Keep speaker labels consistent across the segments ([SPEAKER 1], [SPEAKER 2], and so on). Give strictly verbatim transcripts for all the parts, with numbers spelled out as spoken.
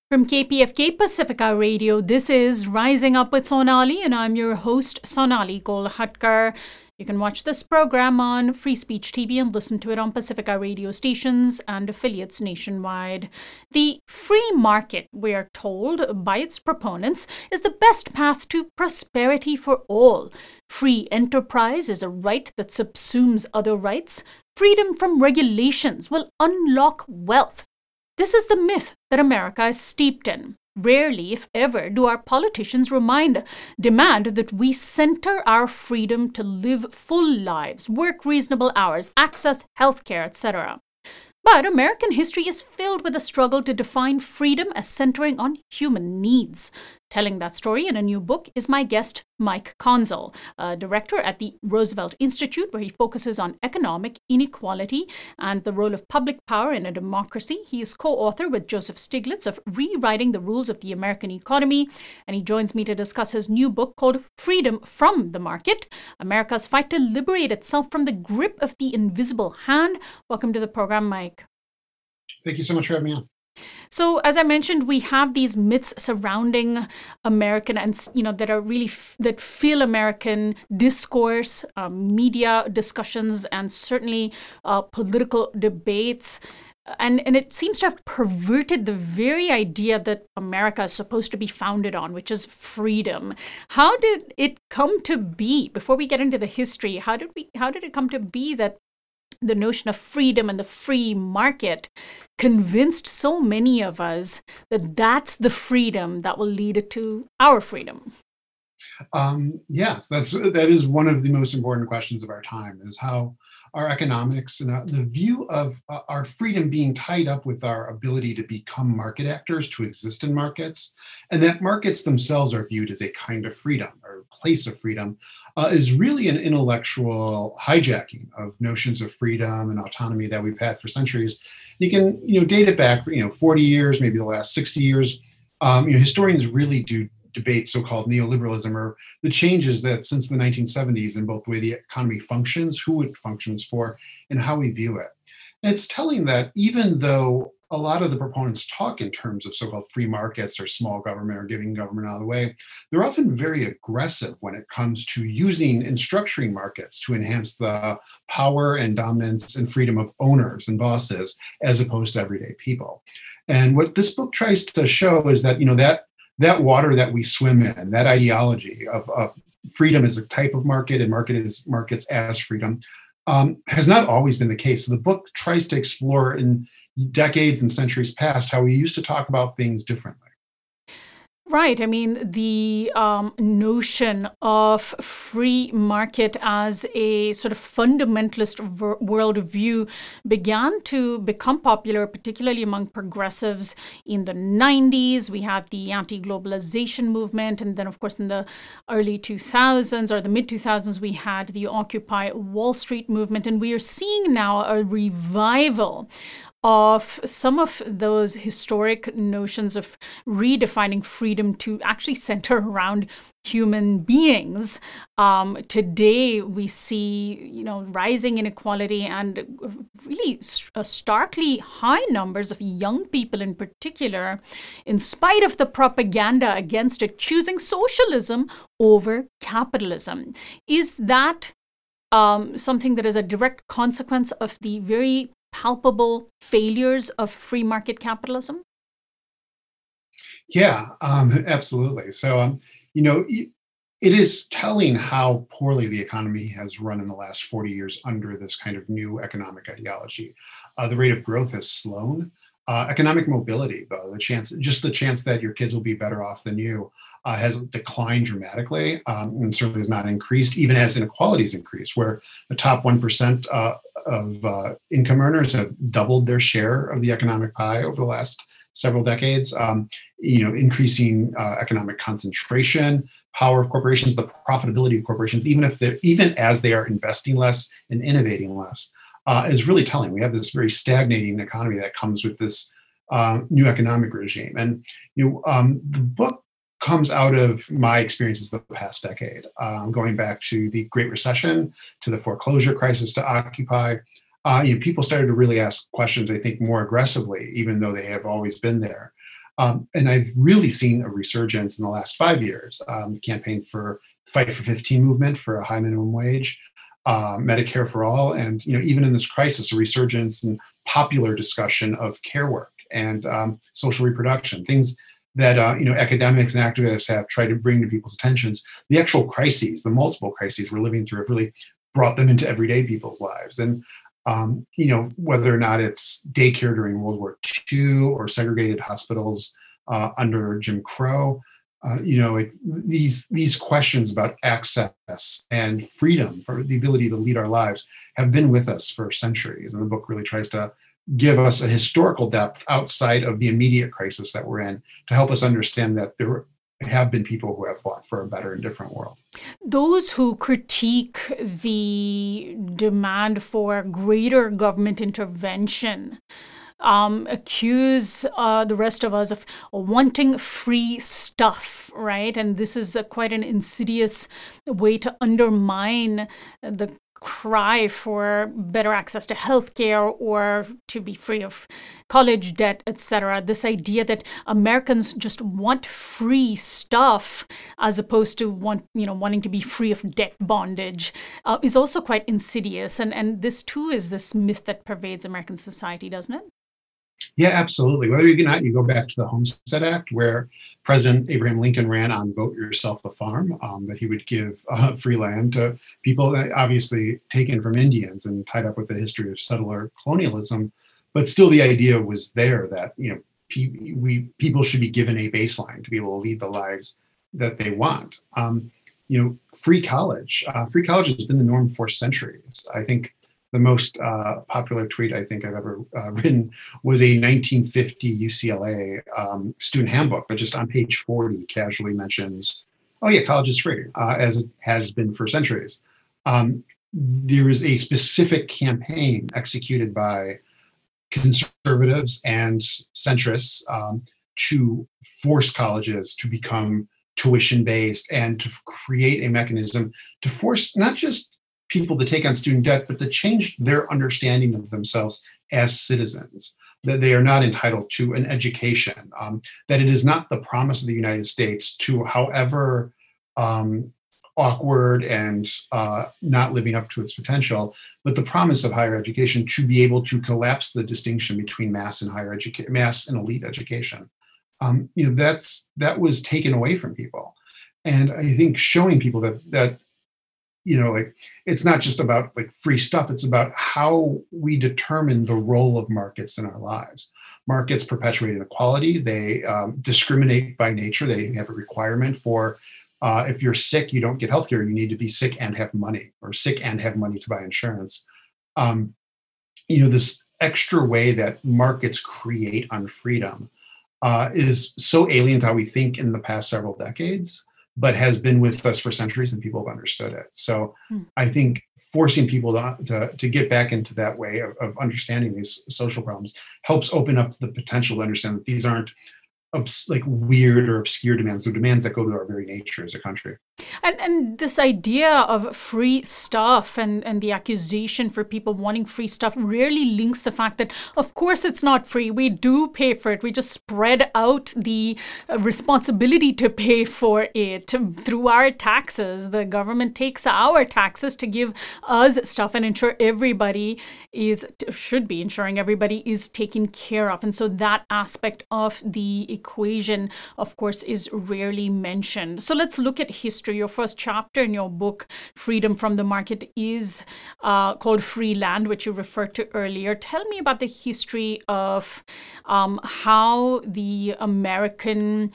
[SPEAKER 1] From K P F K Pacifica Radio, this is Rising Up with Sonali, and I'm your host, Sonali Golhatkar. You can watch this program on Free Speech T V and listen to it on Pacifica radio stations and affiliates nationwide. The free market, we are told by its proponents, is the best path to prosperity for all. Free enterprise is a right that subsumes other rights. Freedom from regulations will unlock wealth. This is the myth that America is steeped in. Rarely, if ever, do our politicians remind, demand that we center our freedom to live full lives, work reasonable hours, access healthcare, et cetera. But American history is filled with a struggle to define freedom as centering on human needs. Telling that story in a new book is my guest, Mike Konzel, a director at the Roosevelt Institute, where he focuses on economic inequality and the role of public power in a democracy. He is co-author with Joseph Stiglitz of Rewriting the Rules of the American Economy, and he joins me to discuss his new book called Freedom from the Market, America's Fight to Liberate Itself from the Grip of the Invisible Hand. Welcome to the program, Mike.
[SPEAKER 2] Thank you so much for having me on.
[SPEAKER 1] So, as I mentioned, we have these myths surrounding American and, you know, that are really, f- that feel American discourse, um, media discussions, and certainly uh, political debates. And, and it seems to have perverted the very idea that America is supposed to be founded on, which is freedom. How did it come to be, before we get into the history, how did we, how did it come to be that the notion of freedom and the free market convinced so many of us that that's the freedom that will lead to our freedom?
[SPEAKER 2] Um, yes, that's that is one of the most important questions of our time, is how our economics and uh, the view of uh, our freedom being tied up with our ability to become market actors, to exist in markets, and that markets themselves are viewed as a kind of freedom or place of freedom, uh, is really an intellectual hijacking of notions of freedom and autonomy that we've had for centuries. You can, you know, date it back, you know, forty years, maybe the last sixty years. Um, you know, historians really do debate so-called neoliberalism, or the changes that since the nineteen seventies in both the way the economy functions, who it functions for, and how we view it. And it's telling that even though a lot of the proponents talk in terms of so-called free markets or small government or giving government out of the way, they're often very aggressive when it comes to using and structuring markets to enhance the power and dominance and freedom of owners and bosses as opposed to everyday people. And what this book tries to show is that, you know, that that water that we swim in, that ideology of, of freedom as a type of market and market is markets as freedom, um, has not always been the case. So the book tries to explore in decades and centuries past how we used to talk about things differently.
[SPEAKER 1] Right. I mean, the um, notion of free market as a sort of fundamentalist ver- worldview began to become popular, particularly among progressives in the nineties. We had the anti-globalization movement. And then, of course, in the early two thousands or the mid two thousands, we had the Occupy Wall Street movement. And we are seeing now a revival of some of those historic notions of redefining freedom to actually center around human beings. Um, today, we see, you know, rising inequality and really uh, starkly high numbers of young people in particular, in spite of the propaganda against it, choosing socialism over capitalism. Is that um, something that is a direct consequence of the very palpable failures of free market capitalism?
[SPEAKER 2] Yeah, um, absolutely. So, um, you know, it is telling how poorly the economy has run in the last forty years under this kind of new economic ideology. Uh, the rate of growth has slowed. Uh, economic mobility, though, the chance, just the chance that your kids will be better off than you, uh, has declined dramatically, um, and certainly has not increased, even as inequalities increase, where the top one percent uh, of uh, income earners have doubled their share of the economic pie over the last several decades. Um, you know, increasing uh, economic concentration, power of corporations, the profitability of corporations, even if they're even as they are investing less and innovating less. Uh, is really telling. We have this very stagnating economy that comes with this uh, new economic regime. And you know, um, the book comes out of my experiences the past decade, um, going back to the Great Recession, to the foreclosure crisis, to Occupy. Uh, you know, people started to really ask questions, I think, more aggressively, even though they have always been there. Um, and I've really seen a resurgence in the last five years. Um, the campaign for Fight for fifteen movement for a high minimum wage, uh, Medicare for all, and you know even in this crisis, a resurgence in popular discussion of care work and um, social reproduction, things that uh, you know academics and activists have tried to bring to people's attentions. The actual crises, the multiple crises we're living through, have really brought them into everyday people's lives. And um, you know whether or not it's daycare during World War Two or segregated hospitals uh, under Jim Crow. Uh, you know, like these these questions about access and freedom for the ability to lead our lives have been with us for centuries. And the book really tries to give us a historical depth outside of the immediate crisis that we're in to help us understand that there have been people who have fought for a better and different world.
[SPEAKER 1] Those who critique the demand for greater government intervention Um, accuse uh, the rest of us of wanting free stuff, right? And this is a, quite an insidious way to undermine the cry for better access to healthcare or to be free of college debt, et cetera. This idea that Americans just want free stuff as opposed to want, you know, wanting to be free of debt bondage uh, is also quite insidious. And and this too is this myth that pervades American society, doesn't it?
[SPEAKER 2] Yeah, absolutely. Whether you not, you go back to the Homestead Act, where President Abraham Lincoln ran on "Vote Yourself a Farm," um, that he would give uh, free land to people, that obviously taken from Indians and tied up with the history of settler colonialism. But still, the idea was there that you know pe- we people should be given a baseline to be able to lead the lives that they want. Um, you know, free college. Uh, free college has been the norm for centuries. I think the most uh, popular tweet I think I've ever uh, written was a nineteen fifty U C L A um, student handbook, but just on page forty casually mentions, oh yeah, college is free, uh, as it has been for centuries. Um, there is a specific campaign executed by conservatives and centrists um, to force colleges to become tuition-based and to create a mechanism to force not just people to take on student debt, but to change their understanding of themselves as citizens, that they are not entitled to an education, um, that it is not the promise of the United States to, however um, awkward and uh, not living up to its potential, but the promise of higher education to be able to collapse the distinction between mass and higher education, mass and elite education. Um, you know, that's that was taken away from people, and I think showing people that that. You know, like it's not just about like free stuff. It's about how we determine the role of markets in our lives. Markets perpetuate inequality. They um, discriminate by nature. They have a requirement for uh, if you're sick, you don't get healthcare. You need to be sick and have money, or sick and have money to buy insurance. Um, you know, this extra way that markets create unfreedom uh, is so alien to how we think in the past several decades, but has been with us for centuries and people have understood it. So hmm. I think forcing people to, to, to get back into that way of, of understanding these social problems helps open up the potential to understand that these aren't obs- like weird or obscure demands, they're demands that go to our very nature as a country.
[SPEAKER 1] And and this idea of free stuff and, and the accusation for people wanting free stuff rarely links the fact that, of course, it's not free. We do pay for it. We just spread out the responsibility to pay for it through our taxes. The government takes our taxes to give us stuff and ensure everybody is, should be ensuring everybody is taken care of. And so that aspect of the equation, of course, is rarely mentioned. So let's look at history. Your first chapter in your book, Freedom from the Market, is uh, called Free Land, which you referred to earlier. Tell me about the history of um, how the American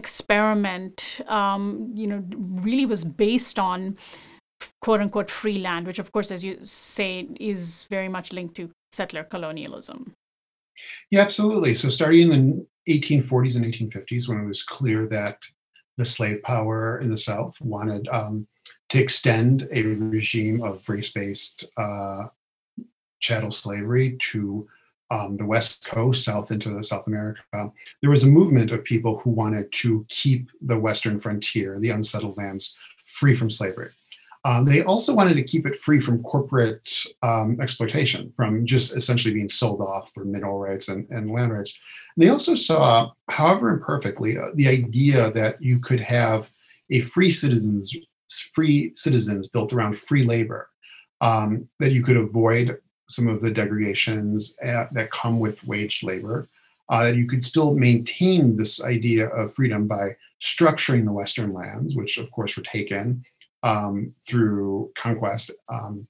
[SPEAKER 1] experiment, um, you know, really was based on quote unquote free land, which of course, as you say, is very much linked to settler colonialism.
[SPEAKER 2] Yeah, absolutely. So starting in the eighteen forties and eighteen fifties, when it was clear that the slave power in the South wanted um, to extend a regime of race-based uh, chattel slavery to um, the West Coast, south into South America. There was a movement of people who wanted to keep the Western frontier, the unsettled lands, free from slavery. Um, they also wanted to keep it free from corporate um, exploitation, from just essentially being sold off for mineral rights and, and land rights. And they also saw, however imperfectly, uh, the idea that you could have a free citizens, free citizens built around free labor, um, that you could avoid some of the degradations uh, that come with waged labor, uh, that you could still maintain this idea of freedom by structuring the Western lands, which of course were taken um, through conquest. Um,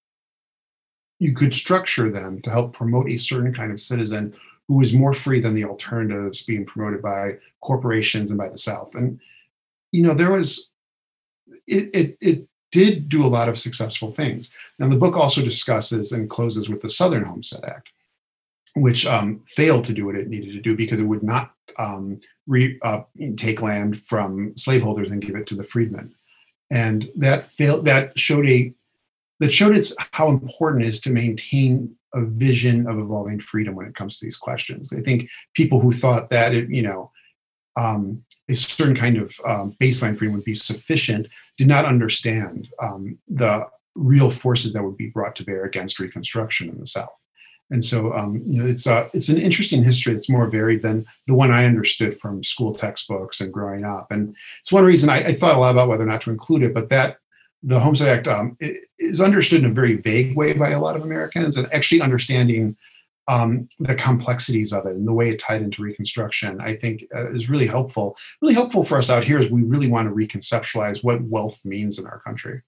[SPEAKER 2] you could structure them to help promote a certain kind of citizen who was more free than the alternatives being promoted by corporations and by the South. And, you know, there was, it, it, it did do a lot of successful things. Now, the book also discusses and closes with the Southern Homestead Act, which um, failed to do what it needed to do because it would not um, re, uh, take land from slaveholders and give it to the freedmen. And that failed. That showed a that showed it's how important it is to maintain a vision of evolving freedom when it comes to these questions. I think people who thought that it, you know, um, a certain kind of um, baseline freedom would be sufficient did not understand um, the real forces that would be brought to bear against Reconstruction in the South. And so, um, you know, it's uh, it's an interesting history. It's more varied than the one I understood from school textbooks and growing up. And it's one reason I, I thought a lot about whether or not to include it. But that the Homestead Act um, is understood in a very vague way by a lot of Americans, and actually understanding um, the complexities of it and the way it tied into Reconstruction, I think, uh, is really helpful. Really helpful for us out here as we really want to reconceptualize what wealth means in our country.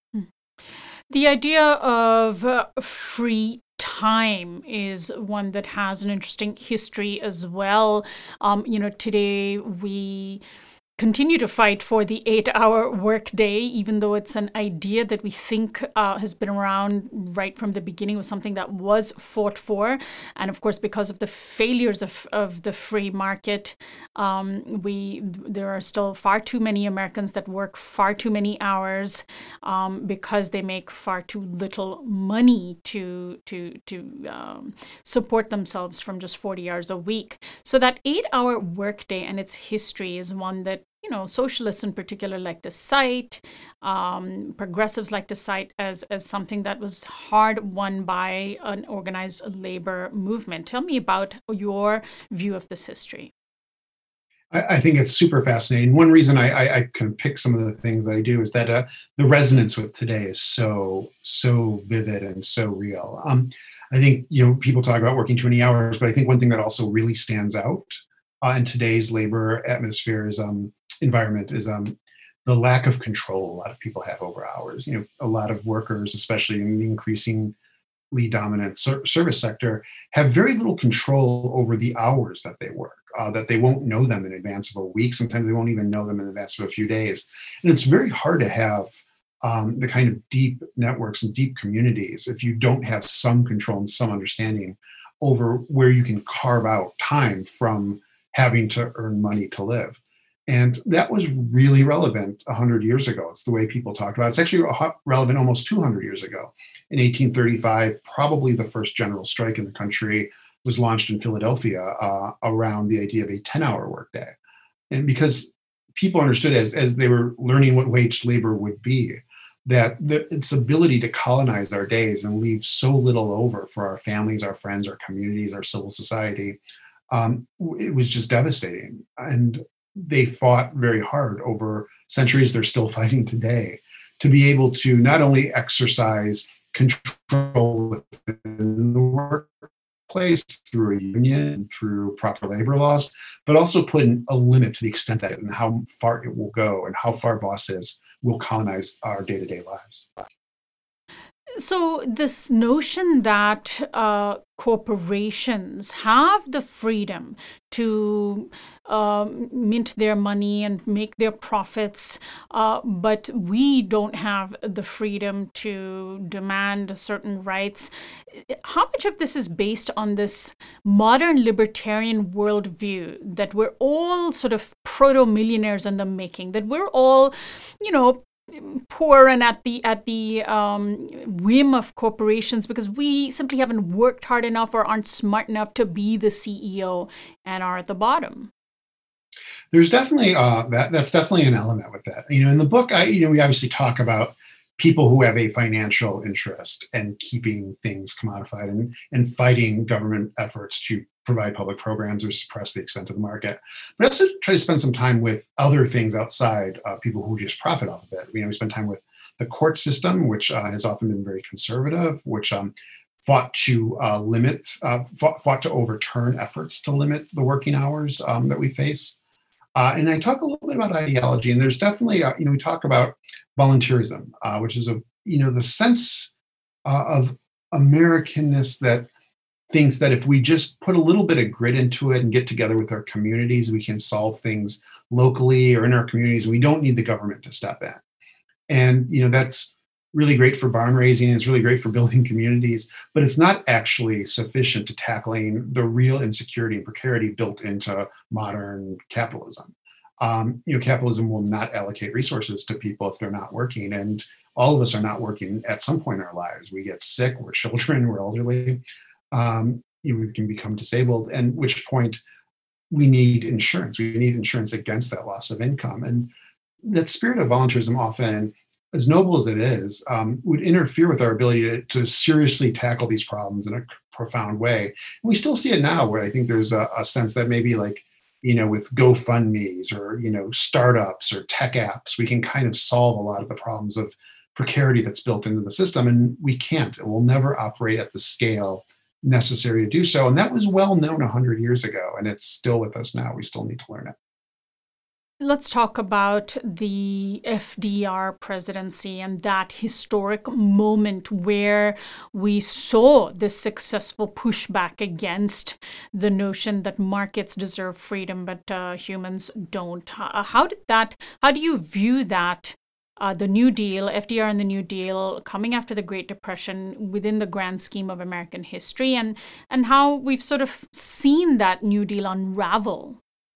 [SPEAKER 1] The idea of uh, free time is one that has an interesting history as well. Um, you know, today we continue to fight for the eight-hour workday, even though it's an idea that we think uh, has been around right from the beginning, was something that was fought for. And of course, because of the failures of, of the free market, um, we there are still far too many Americans that work far too many hours um, because they make far too little money to to to um, support themselves from just forty hours a week. So that eight-hour workday and its history is one that, you know, socialists in particular like to cite, um, progressives like to cite as, as something that was hard won by an organized labor movement. Tell me about your view of this history.
[SPEAKER 2] I, I think it's super fascinating. One reason I, I, I can pick some of the things that I do is that uh, the resonance with today is so, so vivid and so real. Um, I think, you know, people talk about working too many hours, but I think one thing that also really stands out uh, in today's labor atmosphere is um, environment is um, the lack of control a lot of people have over hours. You know, a lot of workers, especially in the increasingly dominant ser- service sector, have very little control over the hours that they work, uh, that they won't know them in advance of a week. Sometimes they won't even know them in advance of a few days. And it's very hard to have um, the kind of deep networks and deep communities if you don't have some control and some understanding over where you can carve out time from having to earn money to live. And that was really relevant one hundred years ago. It's the way people talked about it. It's actually relevant almost two hundred years ago. In eighteen thirty-five, probably the first general strike in the country was launched in Philadelphia uh, around the idea of a ten-hour workday. And because people understood as, as they were learning what waged labor would be, that the, its ability to colonize our days and leave so little over for our families, our friends, our communities, our civil society, um, it was just devastating. And they fought very hard over centuries. They're still fighting today to be able to not only exercise control within the workplace through a union, through proper labor laws, but also put a limit to the extent that it and how far it will go and how far bosses will colonize our day-to-day lives.
[SPEAKER 1] So this notion that uh, corporations have the freedom to um, mint their money and make their profits, uh, but we don't have the freedom to demand certain rights. How much of this is based on this modern libertarian worldview that we're all sort of proto-millionaires in the making, that we're all, you know, poor and at the at the um, whim of corporations because we simply haven't worked hard enough or aren't smart enough to be the C E O and are at the bottom?
[SPEAKER 2] There's definitely uh, that. That's definitely an element with that. You know, in the book, I you know we obviously talk about people who have a financial interest in keeping things commodified and, and fighting government efforts to provide public programs or suppress the extent of the market. But I also try to spend some time with other things outside, uh, people who just profit off of it. You know, we spend time with the court system, which uh, has often been very conservative, which um, fought to uh, limit, uh, fought, fought to overturn efforts to limit the working hours um, that we face. Uh, and I talk a little bit about ideology, and there's definitely, uh, you know, we talk about volunteerism, uh, which is a, you know, the sense uh, of Americanness that thinks that if we just put a little bit of grit into it and get together with our communities, we can solve things locally or in our communities. We don't need the government to step in. And, you know, that's really great for barn raising. It's really great for building communities, but it's not actually sufficient to tackling the real insecurity and precarity built into modern capitalism. Um, you know, capitalism will not allocate resources to people if they're not working. And all of us are not working at some point in our lives. We get sick, we're children, we're elderly. Um, you know, we can become disabled, and which point we need insurance. We need insurance against that loss of income. And that spirit of volunteerism, often, as noble as it is, um, would interfere with our ability to, to seriously tackle these problems in a profound way. And we still see it now, where I think there's a, a sense that maybe, like, you know, with GoFundMe's or, you know, startups or tech apps, we can kind of solve a lot of the problems of precarity that's built into the system. And we can't. It will never operate at the scale necessary to do so. And that was well known one hundred years ago, and it's still with us now. We still need to learn it.
[SPEAKER 1] Let's talk about the F D R presidency and that historic moment where we saw this successful pushback against the notion that markets deserve freedom, but uh, humans don't. How, how did that, how do you view that? Uh, the New Deal, F D R and the New Deal coming after the Great Depression within the grand scheme of American history, and, and how we've sort of seen that New Deal unravel.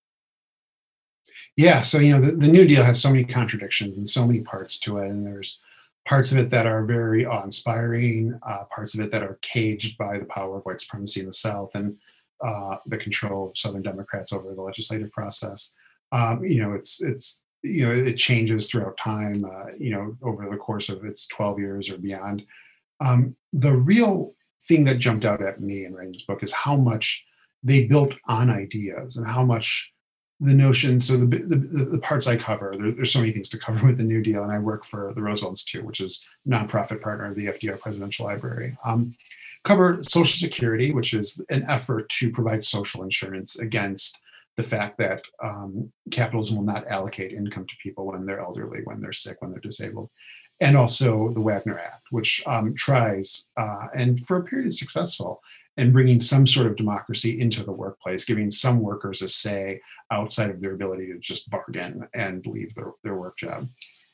[SPEAKER 2] Yeah, so, you know, the, the New Deal has so many contradictions and so many parts to it. And there's parts of it that are very awe-inspiring, uh, parts of it that are caged by the power of white supremacy in the South and uh, the control of Southern Democrats over the legislative process. Um, you know, it's, it's, you know, it changes throughout time, uh, you know, over the course of its twelve years or beyond. Um, the real thing that jumped out at me in writing this book is how much they built on ideas and how much the notion, so the, the, the parts I cover, there, there's so many things to cover with the New Deal, and I work for the Roosevelt Institute, which is a nonprofit partner of the F D R Presidential Library. Um, cover Social Security, which is an effort to provide social insurance against the fact that um, capitalism will not allocate income to people when they're elderly, when they're sick, when they're disabled. And also the Wagner Act, which um, tries, uh, and for a period is successful, in bringing some sort of democracy into the workplace, giving some workers a say outside of their ability to just bargain and leave their, their work job.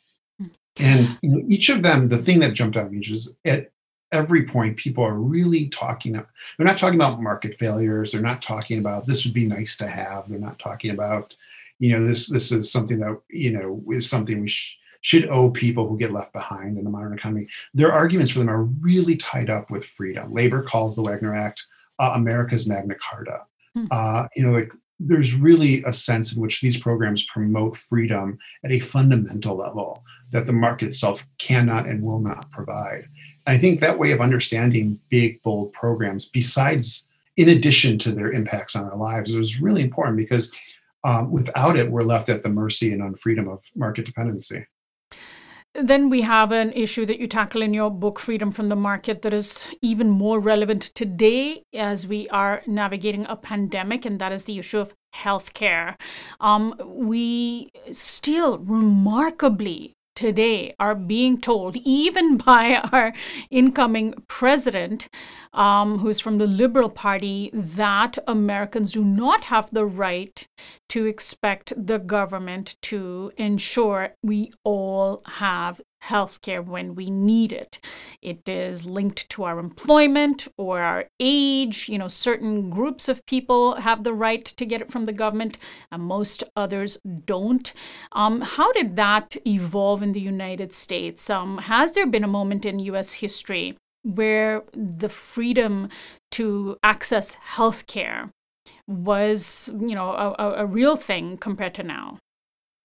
[SPEAKER 2] And, you know, each of them, the thing that jumped out at me is at every point, people are really talking, they're not talking about market failures. They're not talking about this would be nice to have. They're not talking about, you know, this, this is something that, you know, is something we sh- should owe people who get left behind in the modern economy. Their arguments for them are really tied up with freedom. Labor calls the Wagner Act uh, America's Magna Carta. Hmm. Uh, you know, like there's really a sense in which these programs promote freedom at a fundamental level that the market itself cannot and will not provide. And I think that way of understanding big, bold programs, besides, in addition to their impacts on our lives, is really important because um, without it, we're left at the mercy and unfreedom of market dependency.
[SPEAKER 1] Then we have an issue that you tackle in your book, Freedom from the Market, that is even more relevant today as we are navigating a pandemic, and that is the issue of healthcare. Um, we still remarkably today are being told, even by our incoming president, um, who's from the Liberal Party, that Americans do not have the right to expect the government to ensure we all have healthcare when we need it. It is linked to our employment or our age. You know, certain groups of people have the right to get it from the government, and most others don't. Um, how did that evolve in the United States? Um, has there been a moment in U S history where the freedom to access healthcare was, you know, a, a real thing compared to now?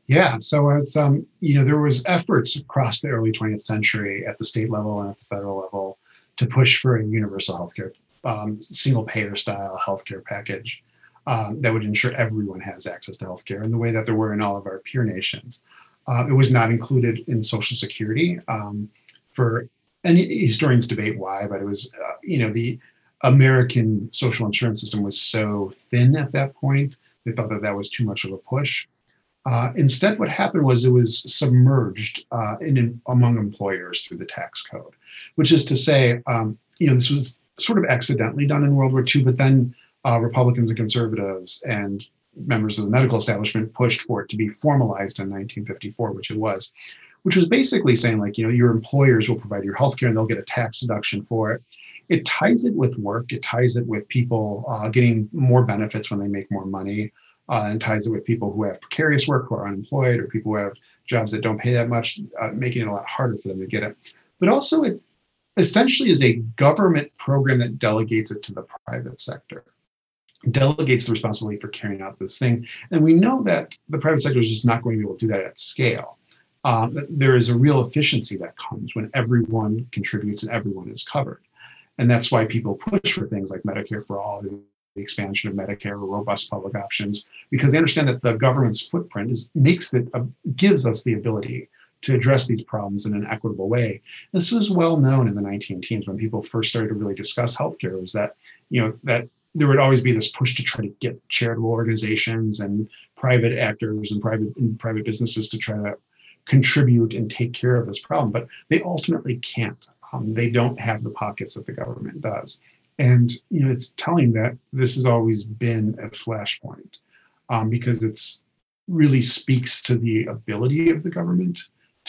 [SPEAKER 2] Yeah, so it's um, you know, there was efforts across the early twentieth century at the state level and at the federal level to push for a universal healthcare, um, single payer style healthcare package um, that would ensure everyone has access to healthcare in the way that there were in all of our peer nations. Uh, it was not included in Social Security um, for, and historians debate why, but it was, uh, you know, the American social insurance system was so thin at that point. They thought that that was too much of a push. Uh, instead, what happened was it was submerged uh, in, in among employers through the tax code, which is to say, um, you know, this was sort of accidentally done in World War two, but then uh, Republicans and conservatives and members of the medical establishment pushed for it to be formalized in nineteen fifty-four, which it was, which was basically saying like, you know, your employers will provide your healthcare and they'll get a tax deduction for it. It ties it with work. It ties it with people uh, getting more benefits when they make more money. Uh, and ties it with people who have precarious work, who are unemployed, or people who have jobs that don't pay that much, uh, making it a lot harder for them to get it. But also, it essentially is a government program that delegates it to the private sector, delegates the responsibility for carrying out this thing. And we know that the private sector is just not going to be able to do that at scale. Um, that there is a real efficiency that comes when everyone contributes and everyone is covered. And that's why people push for things like Medicare for all, the expansion of Medicare, or robust public options, because they understand that the government's footprint is makes it uh, gives us the ability to address these problems in an equitable way. This was well known in the nineteen teens when people first started to really discuss healthcare. Was that you know that there would always be this push to try to get charitable organizations and private actors and private and private businesses to try to contribute and take care of this problem, but they ultimately can't. Um, they don't have the pockets that the government does. And you know, it's telling that this has always been a flashpoint um, because it's really speaks to the ability of the government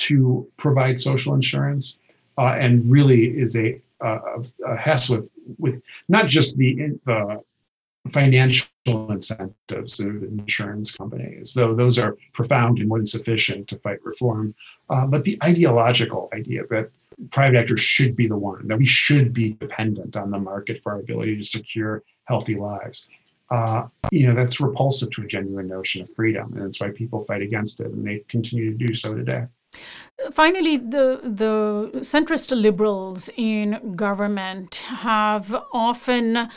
[SPEAKER 2] to provide social insurance, uh, and really is a, a, a hassle with, with not just the, the financial incentives of insurance companies, though those are profound and more than sufficient to fight reform, uh, but the ideological idea that private actors should be the one, that we should be dependent on the market for our ability to secure healthy lives. Uh, you know, that's repulsive to a genuine notion of freedom, and that's why people fight against it, and they continue to do so today.
[SPEAKER 1] Finally, the the centrist liberals in government have often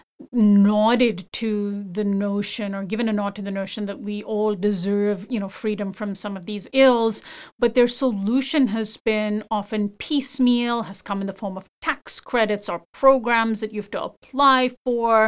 [SPEAKER 1] nodded to the notion, or given a nod to the notion, that we all deserve, you know, freedom from some of these ills, but their solution has been often piecemeal, has come in the form of tax credits or programs that you have to apply for,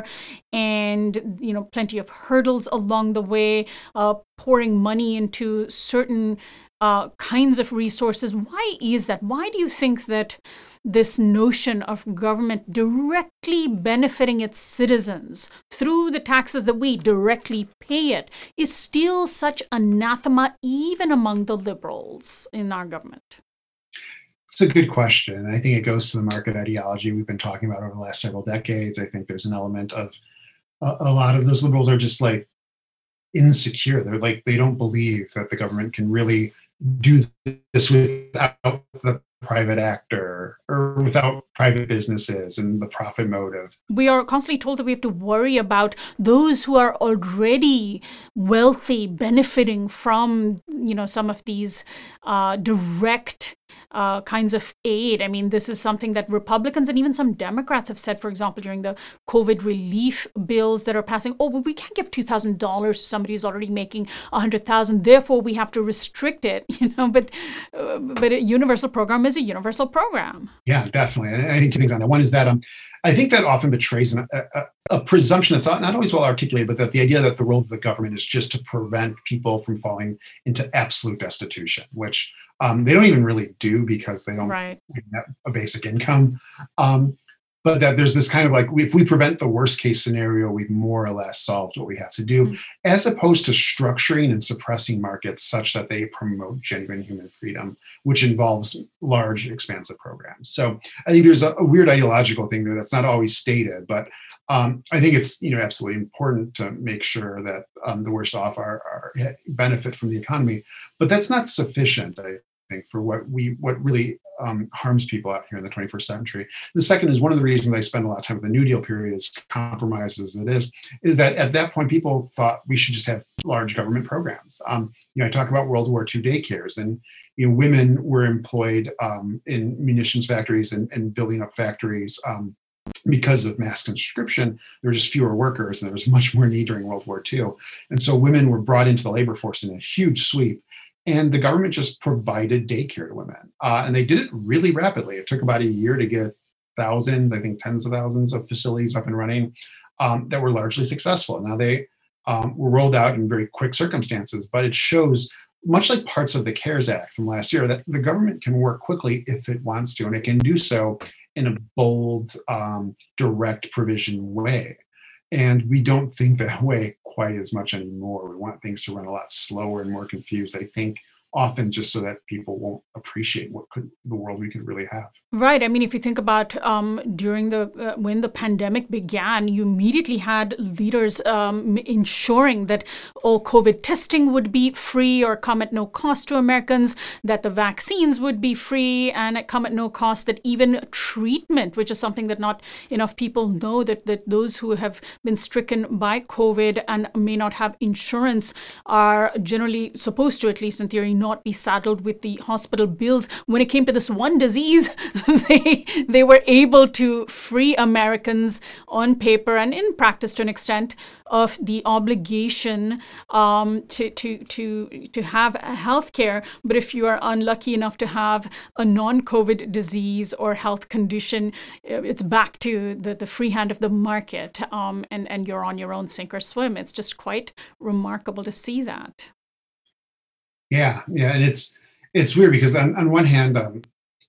[SPEAKER 1] and, you know, plenty of hurdles along the way, uh, pouring money into certain uh, kinds of resources. Why is that? Why do you think that this notion of government directly benefiting its citizens through the taxes that we directly pay it is still such anathema even among the liberals in our government?
[SPEAKER 2] It's a good question. And I think it goes to the market ideology we've been talking about over the last several decades. I think there's an element of a, a lot of those liberals are just like insecure. They're like, they don't believe that the government can really do this without the private actor or without private businesses and the profit motive.
[SPEAKER 1] We are constantly told that we have to worry about those who are already wealthy benefiting from, you know, some of these uh, direct uh, kinds of aid. I mean, this is something that Republicans and even some Democrats have said, for example, during the COVID relief bills that are passing. Oh, well, we can't give two thousand dollars to somebody who's already making one hundred thousand dollars. Therefore, we have to restrict it, you know, but, uh, but a universal program is a universal program.
[SPEAKER 2] Yeah, definitely. And I think two things on that. One is that um, I think that often betrays an, a, a presumption that's not always well articulated, but that the idea that the role of the government is just to prevent people from falling into absolute destitution, which um, they don't even really do because they don't
[SPEAKER 1] right.
[SPEAKER 2] have a basic income. Um, but that there's this kind of like, if we prevent the worst case scenario, we've more or less solved what we have to do, mm-hmm. as opposed to structuring and suppressing markets such that they promote genuine human freedom, which involves large, expansive programs. So I think there's a, a weird ideological thing there that's not always stated, but um, I think it's, you know, absolutely important to make sure that um, the worst off are, are benefit from the economy, but that's not sufficient, I think, for what we what really um, harms people out here in the twenty-first century. The second is one of the reasons I spend a lot of time with the New Deal period, as compromised as it is, is that at that point people thought we should just have large government programs. Um, you know, I talk about World War Two daycares, and you know, women were employed um, in munitions factories and, and building up factories. Um, because of mass conscription, there were just fewer workers, and there was much more need during World War Two. And so women were brought into the labor force in a huge sweep. And the government just provided daycare to women. Uh, and they did it really rapidly. It took about a year to get thousands, I think tens of thousands of facilities up and running um, that were largely successful. Now they um, were rolled out in very quick circumstances, but it shows, much like parts of the CARES Act from last year, that the government can work quickly if it wants to, and it can do so in a bold, um, direct provision way. And we don't think that way quite as much anymore. We want things to run a lot slower and more confused, I think, often just so that people won't appreciate what could the world we could really have.
[SPEAKER 1] Right. I mean, if you think about um, during the uh, when the pandemic began, you immediately had leaders um, ensuring that all COVID testing would be free or come at no cost to Americans, that the vaccines would be free and come at no cost, that even treatment, which is something that not enough people know, that, that those who have been stricken by COVID and may not have insurance are generally supposed to, at least in theory, not be saddled with the hospital bills. When it came to this one disease, they they were able to free Americans on paper and in practice to an extent of the obligation um, to to to to have health care. But if you are unlucky enough to have a non-COVID disease or health condition, it's back to the, the free hand of the market, um, and, and you're on your own sink or swim. It's just quite remarkable to see that.
[SPEAKER 2] Yeah, yeah, and it's it's weird because on, on one hand, um,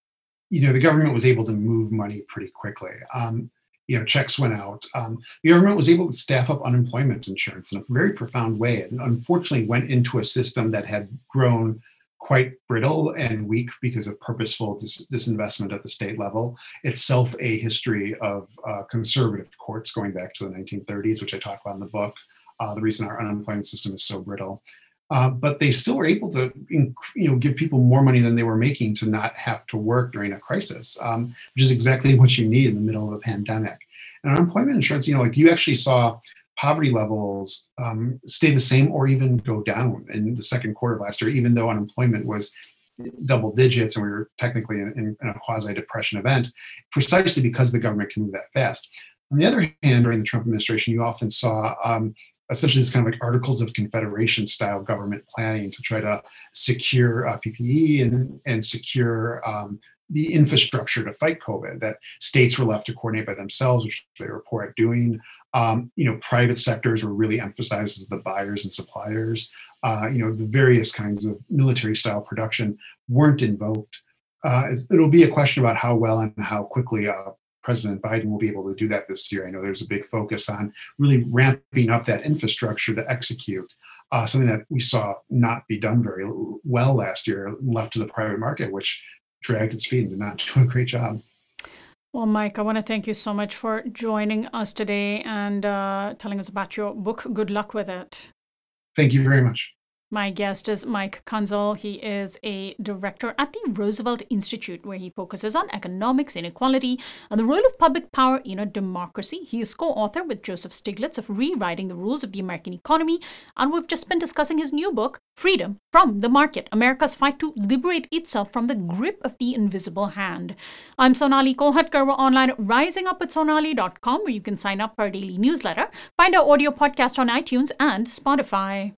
[SPEAKER 2] you know, the government was able to move money pretty quickly. Um, you know, checks went out. Um, the government was able to staff up unemployment insurance in a very profound way, and unfortunately went into a system that had grown quite brittle and weak because of purposeful dis- disinvestment at the state level. Itself a history of uh, conservative courts going back to the nineteen thirties, which I talk about in the book. Uh, the reason our unemployment system is so brittle. Uh, but they still were able to, you know, give people more money than they were making to not have to work during a crisis, um, which is exactly what you need in the middle of a pandemic. And unemployment insurance, you know, like you actually saw poverty levels um, stay the same or even go down in the second quarter of last year, even though unemployment was double digits and we were technically in, in, in a quasi-depression event, precisely because the government can move that fast. On the other hand, during the Trump administration, you often saw um, essentially this kind of like Articles of Confederation style government planning to try to secure uh, P P E and, and secure um, the infrastructure to fight COVID, that states were left to coordinate by themselves, which they were poor at doing. Um, you know, private sectors were really emphasized as the buyers and suppliers. Uh, you know, the various kinds of military style production weren't invoked. Uh, it'll be a question about how well and how quickly uh, President Biden will be able to do that this year. I know there's a big focus on really ramping up that infrastructure to execute uh, something that we saw not be done very well last year, left to the private market, which dragged its feet and did not do a great job.
[SPEAKER 1] Well, Mike, I want to thank you so much for joining us today and uh, telling us about your book. Good luck with it.
[SPEAKER 2] Thank you very much.
[SPEAKER 1] My guest is Mike Kunzel. He is a director at the Roosevelt Institute, where he focuses on economics, inequality, and the role of public power in a democracy. He is co-author with Joseph Stiglitz of Rewriting the Rules of the American Economy, and we've just been discussing his new book, Freedom from the Market, America's Fight to Liberate Itself from the Grip of the Invisible Hand. I'm Sonali Kolhatkar. We're online at rising up with sonali dot com, where you can sign up for our daily newsletter, find our audio podcast on iTunes and Spotify.